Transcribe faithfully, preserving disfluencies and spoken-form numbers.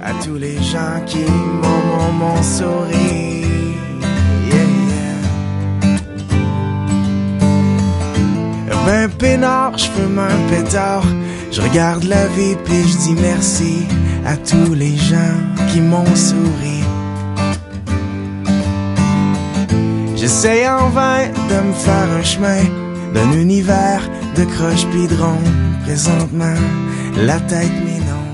à tous les gens qui m'ont, m'ont, m'ont souri. Yeah, yeah. Ben peinard, j'fume un pétard, je regarde la vie puis je dis merci à tous les gens qui m'ont souri. J'essaye en vain de me faire un chemin d'un univers de croche pis de rond. Présentement, la tête m'inonde.